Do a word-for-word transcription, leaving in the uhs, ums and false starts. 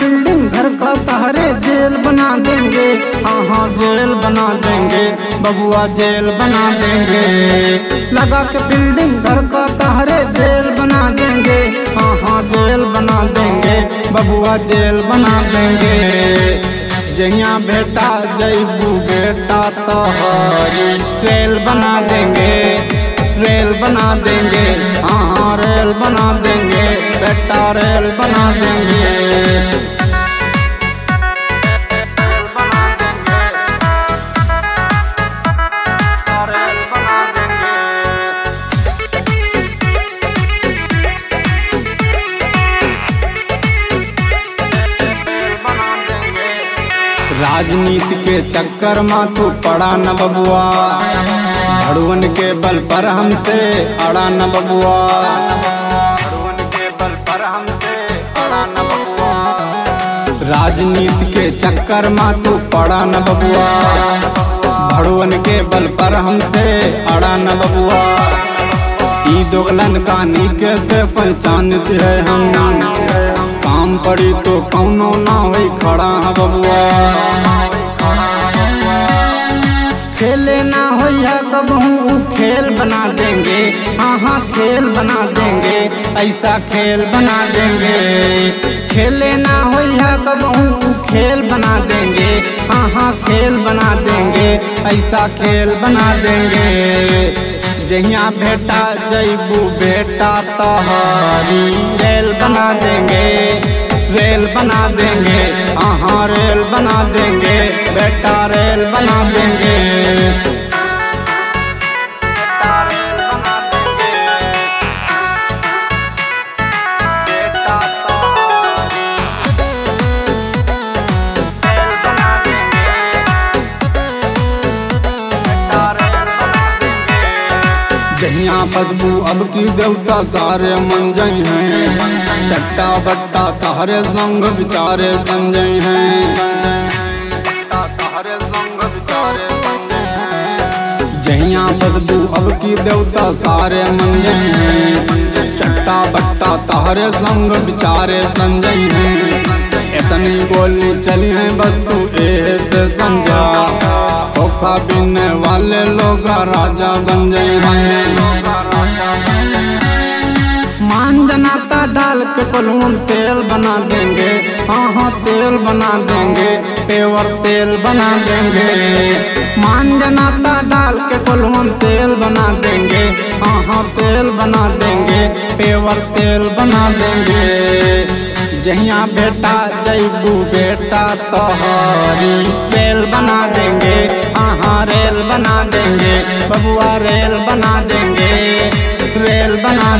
Building घर का तहरे जेल बना देंगे। हाँ हाँ जेल बना देंगे बबुआ जेल बना देंगे। लगा के बिल्डिंग घर का तहरे जेल बना देंगे। हाँ हाँ जेल बना देंगे बबुआ जेल बना देंगे। जहिया बेटा जैबू बेटा तोहरी रेल बना देंगे रेल बना देंगे। हाँ हाँ रेल बना देंगे बेटा रेल बना देंगे। राजनीति के चक्कर में तू पड़ा न बबुआ, भड़वन के बल पर हमसे अड़ा न बबुआ। भड़वन के बल पर हमसे अड़ा न बबुआ। राजनीति के चक्कर में तू पड़ा न बबुआ, भड़वन के बल पर हमसे अड़ा न बबुआ। ई दोगलन कहानी कैसे पहचानते है हम, काम पड़ी तो कौनो ना होई खड़ा है बबुआ। खेले ना होइया कबहू खेल बना देंगे। हाँ हाँ खेल बना देंगे ऐसा खेल बना देंगे। खेले ना होइया कबहू खेल बना देंगे। हाँ हाँ खेल बना देंगे ऐसा खेल बना देंगे। जहिया बेटा जैबू बेटा तोहरी रेल बना देंगे रेल बना देंगे। हाँ हाँ रेल बना देंगे बेटा रेल बना देंगे। जहिया बदबू अब की देवता सारे मन जई हैं, चट्टा बट्टा तहरे संग विचारे संजय हैं। जहिया बदबू अब की देवता सारे मन जई हैं, चट्टा बट्टा तहरे संग विचारे संजय हैं। इतनी बोली चली है बस तू ए से समझा, धोखा बिनने वाले लोग राजा बन गए हैं। मान जनाता डाल के कोलून तेल बना देंगे। हाँ हाँ तेल बना देंगे पेवर तेल बना देंगे। मान जनाता डाल के कोलून तेल बना देंगे। हाँ हाँ तेल बना देंगे पेवर तेल बना देंगे। जहिया बेटा जैबू बेटा तोहरी रेल बना देंगे। हाँ हाँ रेल बना देंगे बबुआ रेल बना देंगे रेल बना